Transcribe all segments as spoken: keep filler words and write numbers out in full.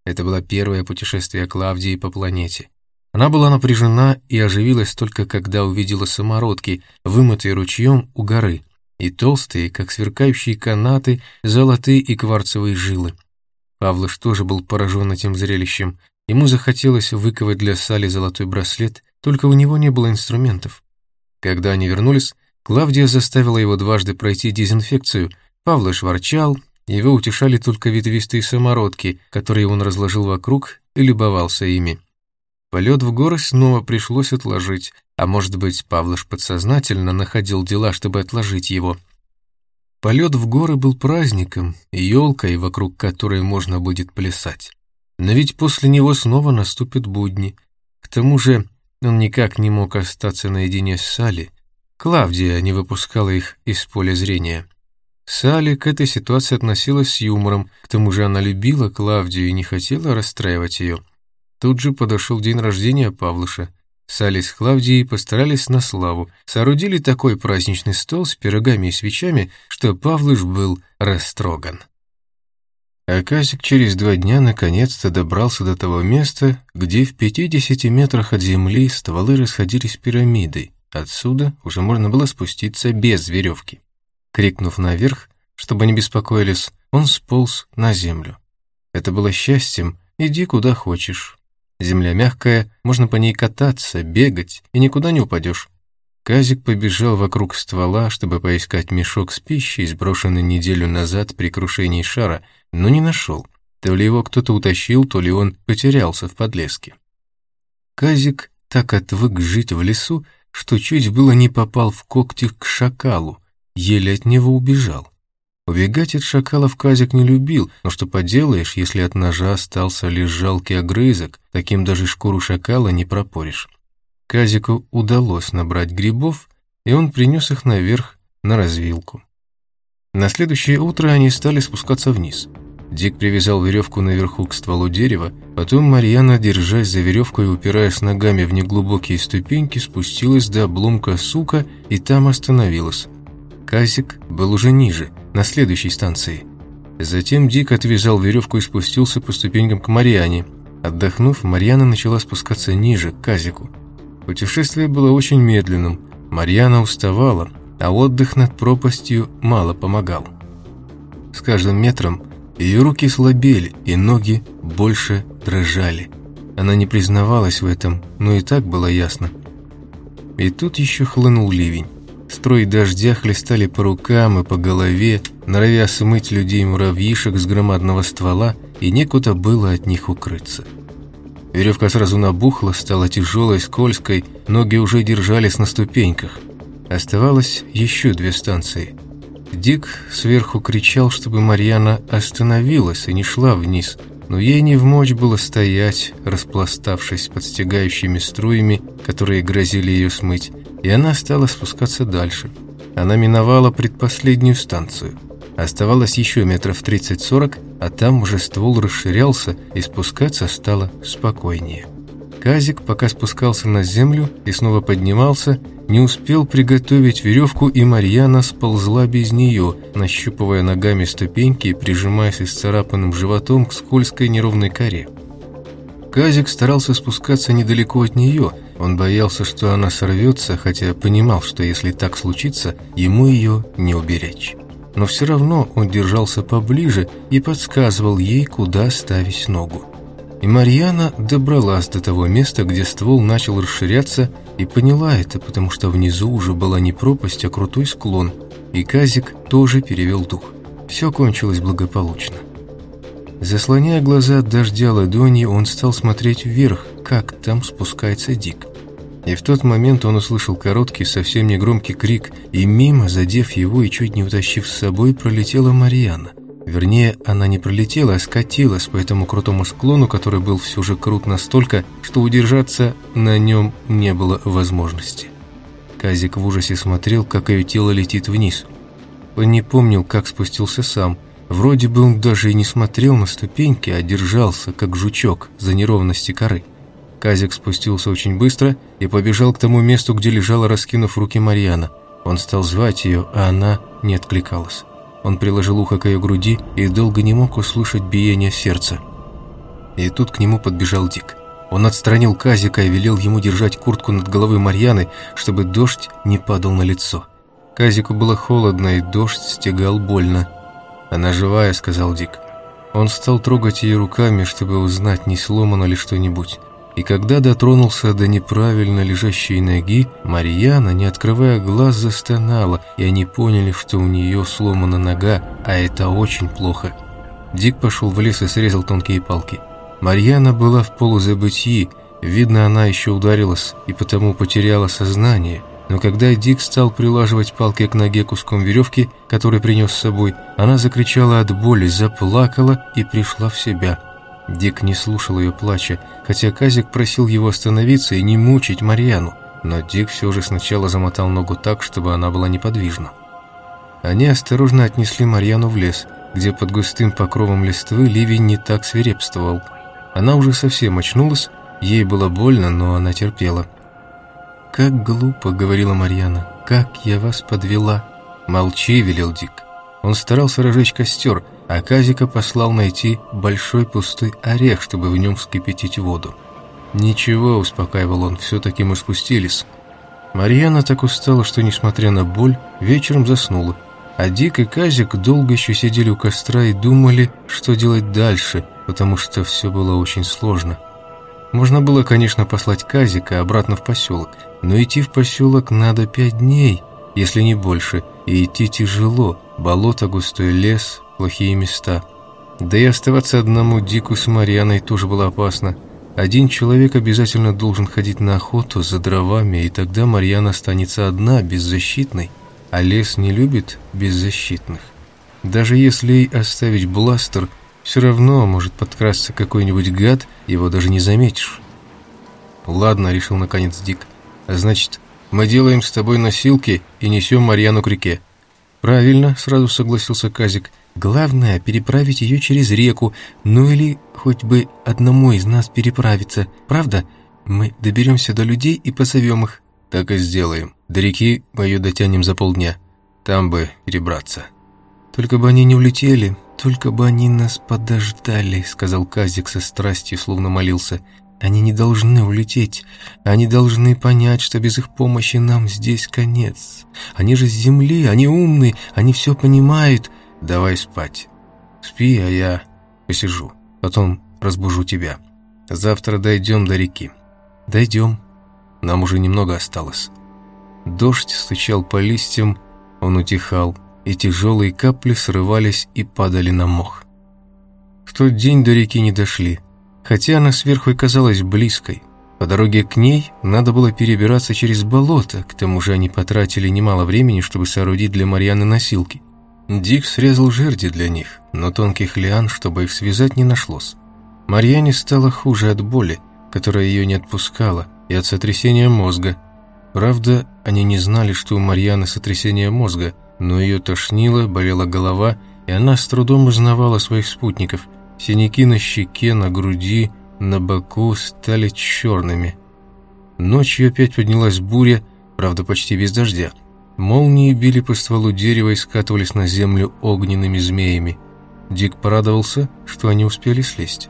Это было первое путешествие Клавдии по планете. Она была напряжена и оживилась только когда увидела самородки, вымытые ручьем у горы, и толстые, как сверкающие канаты, золотые и кварцевые жилы. Павлыш тоже был поражен этим зрелищем. Ему захотелось выковать для Сали золотой браслет, только у него не было инструментов. Когда они вернулись, Клавдия заставила его дважды пройти дезинфекцию. Павлыш ворчал, его утешали только ветвистые самородки, которые он разложил вокруг и любовался ими. Полет в горы снова пришлось отложить, а может быть, Павлыш подсознательно находил дела, чтобы отложить его. Полет в горы был праздником, елкой, вокруг которой можно будет плясать. Но ведь после него снова наступят будни. К тому же он никак не мог остаться наедине с Салли. Клавдия не выпускала их из поля зрения. Салли к этой ситуации относилась с юмором, к тому же она любила Клавдию и не хотела расстраивать ее. Тут же подошел день рождения Павлыша. Салли с Клавдией постарались на славу, соорудили такой праздничный стол с пирогами и свечами, что Павлыш был растроган. А Казик через два дня наконец-то добрался до того места, где в пятидесяти метрах от земли стволы расходились пирамидой. Отсюда уже можно было спуститься без веревки. Крикнув наверх, чтобы не беспокоились, он сполз на землю. Это было счастьем, иди куда хочешь. Земля мягкая, можно по ней кататься, бегать, и никуда не упадешь. Казик побежал вокруг ствола, чтобы поискать мешок с пищей, сброшенный неделю назад при крушении шара, но не нашел. То ли его кто-то утащил, то ли он потерялся в подлеске. Казик так отвык жить в лесу, что чуть было не попал в когти к шакалу, еле от него убежал. Убегать от шакалов Казик не любил, но что поделаешь, если от ножа остался лишь жалкий огрызок, таким даже шкуру шакала не пропоришь. Казику удалось набрать грибов, и он принес их наверх на развилку. На следующее утро они стали спускаться вниз. Дик привязал веревку наверху к стволу дерева, потом Марьяна, держась за веревку и упираясь ногами в неглубокие ступеньки, спустилась до обломка сука и там остановилась. Казик был уже ниже, на следующей станции. Затем Дик отвязал веревку и спустился по ступенькам к Марьяне. Отдохнув, Марьяна начала спускаться ниже, к Казику. Путешествие было очень медленным. Марьяна уставала, а отдых над пропастью мало помогал. С каждым метром ее руки слабели, и ноги больше дрожали. Она не признавалась в этом, но и так было ясно. И тут еще хлынул ливень. Струи дождя хлестали по рукам и по голове, норовя смыть людей-муравьишек с громадного ствола, и некуда было от них укрыться. Веревка сразу набухла, стала тяжелой, скользкой, ноги уже держались на ступеньках. Оставалось еще две станции. Дик сверху кричал, чтобы Марьяна остановилась и не шла вниз, но ей не вмочь было стоять, распластавшись под стягающими струями, которые грозили ее смыть, и она стала спускаться дальше. Она миновала предпоследнюю станцию. Оставалось еще метров тридцать-сорок, а там уже ствол расширялся, и спускаться стало спокойнее. Казик, пока спускался на землю и снова поднимался, не успел приготовить веревку, и Марьяна сползла без нее, нащупывая ногами ступеньки и прижимаясь исцарапанным животом к скользкой неровной коре. Казик старался спускаться недалеко от нее. Он боялся, что она сорвется, хотя понимал, что если так случится, ему ее не уберечь. Но все равно он держался поближе и подсказывал ей, куда ставить ногу. И Марьяна добралась до того места, где ствол начал расширяться, и поняла это, потому что внизу уже была не пропасть, а крутой склон, и Казик тоже перевел дух. Все кончилось благополучно. Заслоняя глаза от дождя ладонью, он стал смотреть вверх, как там спускается Дик. И в тот момент он услышал короткий, совсем негромкий крик, и мимо, задев его и чуть не утащив с собой, пролетела Марьяна. Вернее, она не пролетела, а скатилась по этому крутому склону, который был все же крут настолько, что удержаться на нем не было возможности. Казик в ужасе смотрел, как ее тело летит вниз. Он не помнил, как спустился сам. Вроде бы он даже и не смотрел на ступеньки, а держался, как жучок, за неровности коры. Казик спустился очень быстро и побежал к тому месту, где лежала, раскинув руки, Марьяна. Он стал звать ее, а она не откликалась. Он приложил ухо к ее груди и долго не мог услышать биение сердца. И тут к нему подбежал Дик. Он отстранил Казика и велел ему держать куртку над головой Марьяны, чтобы дождь не падал на лицо. Казику было холодно, и дождь стегал больно. «Она живая», — сказал Дик. Он стал трогать ее руками, чтобы узнать, не сломано ли что-нибудь. И когда дотронулся до неправильно лежащей ноги, Марьяна, не открывая глаз, застонала, и они поняли, что у нее сломана нога, а это очень плохо. Дик пошел в лес и срезал тонкие палки. Марьяна была в полузабытии, видно, она еще ударилась и потому потеряла сознание. Но когда Дик стал прилаживать палки к ноге куском веревки, который принес с собой, она закричала от боли, заплакала и пришла в себя. Дик не слушал ее плача, хотя Казик просил его остановиться и не мучить Марьяну, но Дик все же сначала замотал ногу так, чтобы она была неподвижна. Они осторожно отнесли Марьяну в лес, где под густым покровом листвы ливень не так свирепствовал. Она уже совсем очнулась, ей было больно, но она терпела. «Как глупо», — говорила Марьяна, — «как я вас подвела». «Молчи», — велел Дик. Он старался разжечь костер, а Казика послал найти большой пустой орех, чтобы в нем вскипятить воду. «Ничего», — успокаивал он, — «все-таки мы спустились». Марьяна так устала, что, несмотря на боль, вечером заснула. А Дик и Казик долго еще сидели у костра и думали, что делать дальше, потому что все было очень сложно. Можно было, конечно, послать Казика обратно в поселок, но идти в поселок надо пять дней, если не больше, и идти тяжело, болото, густой лес, плохие места. Да и оставаться одному Дику с Марьяной тоже было опасно. Один человек обязательно должен ходить на охоту за дровами, и тогда Марьяна останется одна, беззащитной. А лес не любит беззащитных. Даже если ей оставить бластер, все равно может подкрасться какой-нибудь гад, его даже не заметишь. «Ладно», — решил наконец Дик, — «значит, мы делаем с тобой носилки и несем Марьяну к реке». «Правильно», — сразу согласился Казик. «Главное — переправить ее через реку, ну или хоть бы одному из нас переправиться. Правда? Мы доберемся до людей и позовем их». «Так и сделаем. До реки мы ее дотянем за полдня. Там бы перебраться». «Только бы они не улетели, только бы они нас подождали», — сказал Казик со страстью, словно молился. «Они не должны улететь. Они должны понять, что без их помощи нам здесь конец. Они же с земли, они умные, они все понимают». «Давай спать. Спи, а я посижу. Потом разбужу тебя. Завтра дойдем до реки». «Дойдем. Нам уже немного осталось». Дождь стучал по листьям, он утихал, и тяжелые капли срывались и падали на мох. В тот день до реки не дошли, хотя она сверху и казалась близкой. По дороге к ней надо было перебираться через болото, к тому же они потратили немало времени, чтобы соорудить для Марьяны носилки. Дик срезал жерди для них, но тонких лиан, чтобы их связать, не нашлось. Марьяне стало хуже от боли, которая ее не отпускала, и от сотрясения мозга. Правда, они не знали, что у Марьяны сотрясение мозга, но ее тошнило, болела голова, и она с трудом узнавала своих спутников. Синяки на щеке, на груди, на боку стали черными. Ночью опять поднялась буря, правда, почти без дождя. Молнии били по стволу дерева и скатывались на землю огненными змеями. Дик порадовался, что они успели слезть.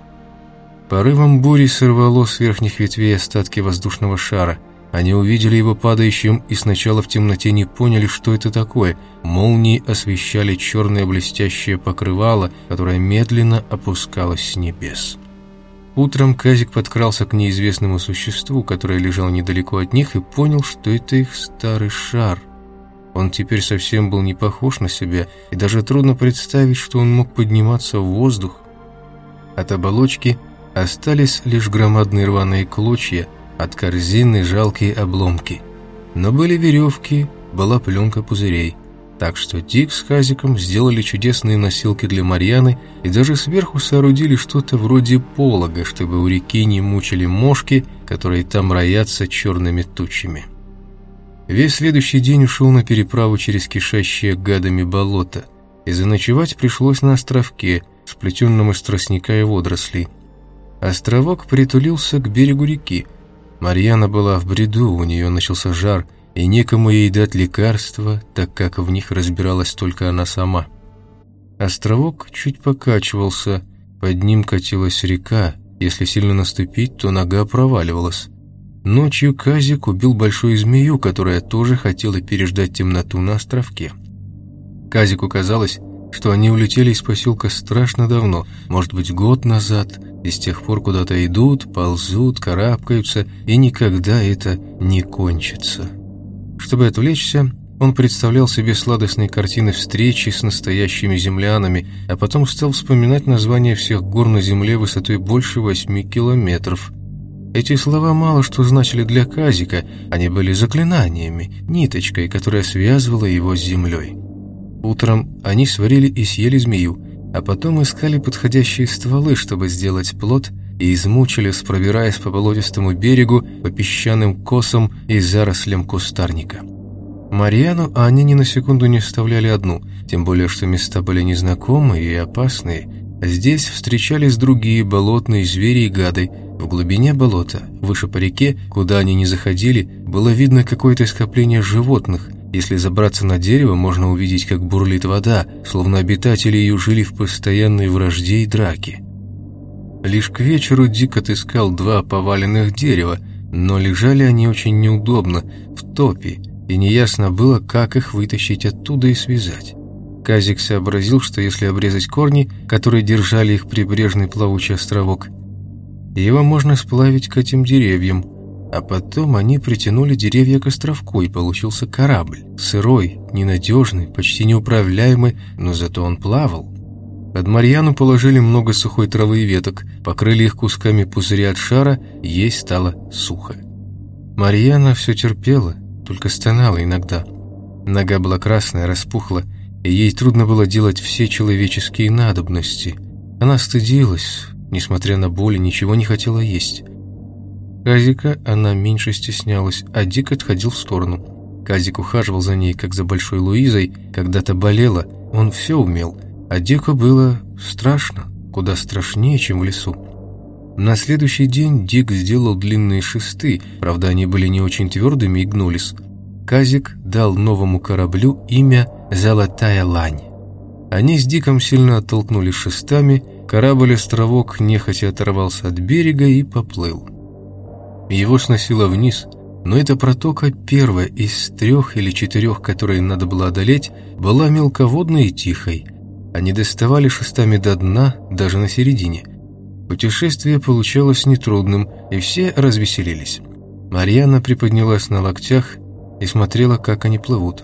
Порывом бури сорвало с верхних ветвей остатки воздушного шара. Они увидели его падающим и сначала в темноте не поняли, что это такое. Молнии освещали черное блестящее покрывало, которое медленно опускалось с небес. Утром Казик подкрался к неизвестному существу, которое лежало недалеко от них, и понял, что это их старый шар. Он теперь совсем был не похож на себя, и даже трудно представить, что он мог подниматься в воздух. От оболочки остались лишь громадные рваные клочья, от корзины жалкие обломки. Но были веревки, была пленка пузырей. Так что Дик с Казиком сделали чудесные носилки для Марьяны и даже сверху соорудили что-то вроде полога, чтобы у реки не мучили мошки, которые там роятся черными тучами. Весь следующий день ушел на переправу через кишащее гадами болото, и заночевать пришлось на островке, сплетенном из тростника и водорослей. Островок притулился к берегу реки. Марьяна была в бреду, у нее начался жар, и некому ей дать лекарства, так как в них разбиралась только она сама. Островок чуть покачивался, под ним катилась река, Если сильно наступить, то нога проваливалась. Ночью Казик убил большую змею, которая тоже хотела переждать темноту на островке. Казику казалось, что они улетели из поселка страшно давно, может быть, год назад, и с тех пор куда-то идут, ползут, карабкаются, и никогда это не кончится. Чтобы отвлечься, он представлял себе сладостные картины встречи с настоящими землянами, а потом стал вспоминать названия всех гор на земле высотой больше восьми километров. Эти слова мало что значили для Казика, они были заклинаниями, ниточкой, которая связывала его с землей. Утром они сварили и съели змею, а потом искали подходящие стволы, чтобы сделать плот, и измучились, пробираясь по болотистому берегу, по песчаным косам и зарослям кустарника. Марьяну они ни на секунду не оставляли одну, тем более что места были незнакомые и опасные. Здесь встречались другие болотные звери и гады. В глубине болота, выше по реке, куда они не заходили, было видно какое-то скопление животных. Если забраться на дерево, можно увидеть, как бурлит вода, словно обитатели ее жили в постоянной вражде и драке. Лишь к вечеру Дик отыскал два поваленных дерева, но лежали они очень неудобно, в топи, и неясно было, как их вытащить оттуда и связать. Казик сообразил, что если обрезать корни, которые держали их прибрежный плавучий островок, его можно сплавить к этим деревьям. А потом они притянули деревья к островку, и получился корабль. Сырой, ненадежный, почти неуправляемый, но зато он плавал. Под Марьяну положили много сухой травы и веток, покрыли их кусками пузыря от шара, и ей стало сухо. Марьяна все терпела, только стонала иногда. Нога была красная, распухла, и ей трудно было делать все человеческие надобности. Она стыдилась, несмотря на боль, ничего не хотела есть. Казика она меньше стеснялась, а Дик отходил в сторону. Казик ухаживал за ней, как за большой Луизой, когда-то болела, он все умел, а Дику было страшно, куда страшнее, чем в лесу. На следующий день Дик сделал длинные шесты, правда, они были не очень твердыми и гнулись. Казик дал новому кораблю имя «Золотая лань». Они с Диком сильно оттолкнулись шестами, корабль-островок нехотя оторвался от берега и поплыл. Его сносило вниз, но эта протока, первая из трех или четырех, которые надо было одолеть, была мелководной и тихой. Они доставали шестами до дна, даже на середине. Путешествие получалось нетрудным, и все развеселились. Марьяна приподнялась на локтях и смотрела, как они плывут.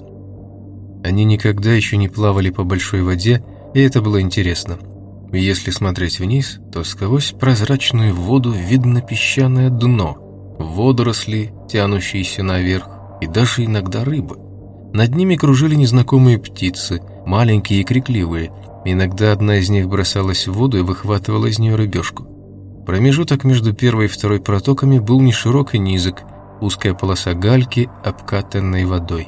Они никогда еще не плавали по большой воде, и это было интересно. Если смотреть вниз, то сквозь прозрачную воду видно песчаное дно, водоросли, тянущиеся наверх, и даже иногда рыбы. Над ними кружили незнакомые птицы, маленькие и крикливые. Иногда одна из них бросалась в воду и выхватывала из нее рыбешку. Промежуток между первой и второй протоками был не широк и низок, узкая полоса гальки, обкатанной водой.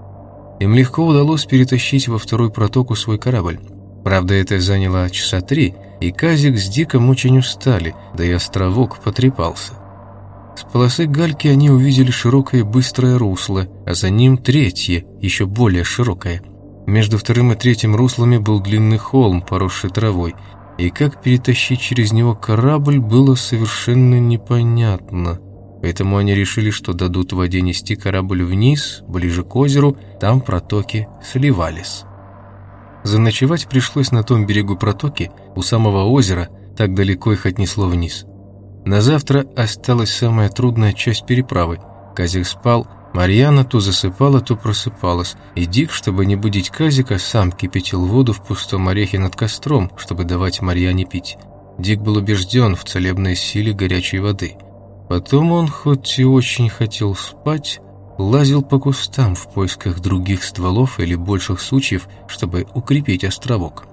Им легко удалось перетащить во вторую протоку свой корабль. Правда, это заняло часа три, и Казик с Диком очень устали, да и островок потрепался. С полосы гальки они увидели широкое быстрое русло, а за ним третье, еще более широкое. Между вторым и третьим руслами был длинный холм, поросший травой, и как перетащить через него корабль было совершенно непонятно. Поэтому они решили, что дадут в воде нести корабль вниз, ближе к озеру, там протоки сливались. Заночевать пришлось на том берегу протоки, у самого озера, так далеко их отнесло вниз. На завтра осталась самая трудная часть переправы. Казик спал, Марьяна то засыпала, то просыпалась, и Дик, чтобы не будить Казика, сам кипятил воду в пустом орехе над костром, чтобы давать Марьяне пить. Дик был убежден в целебной силе горячей воды. Потом он, хоть и очень хотел спать, лазил по кустам в поисках других стволов или больших сучьев, чтобы укрепить островок.